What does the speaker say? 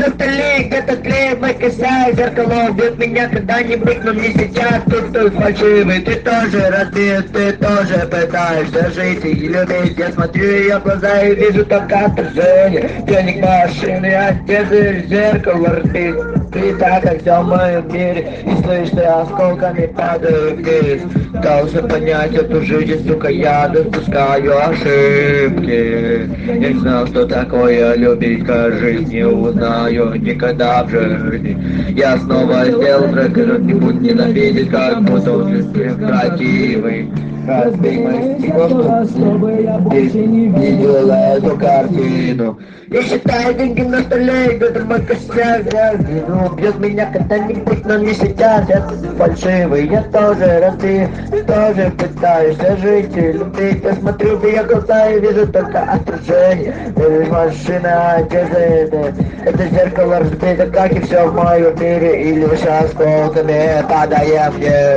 на столе, где-то тлеет мой косяк. Зеркало бьет меня когда-нибудь, но не сейчас. Тут фальшивый, ты тоже разбит, ты тоже пытаешься жить и любить. Я смотрю ее глаза и вижу только отражение. Денег, машины, одежды, зеркало рты. Ты так, как все в моем мире. И слышишь, ты осколками падаю вниз. Должен понять эту жизнь, сука, я допускаю ошибки. Я не знал, что такое любить, как жизнь не узнаю никогда в жизни. Я снова сделал трек, кто-нибудь ненавидит, как будто он красивый. Разбей моих стихов, чтобы я больше не видел эту картину. Я считаю деньги на столе, это мой косяк. Бьет меня когда-нибудь, но не сейчас. Я фальшивый, я тоже разбит, тоже пытаешься жить и любить. Я смотрю в ее глаза и вижу только отражение. Машина, одежда, это зеркало разбито, как и все в моем мире. И лишь осколками падаем мне.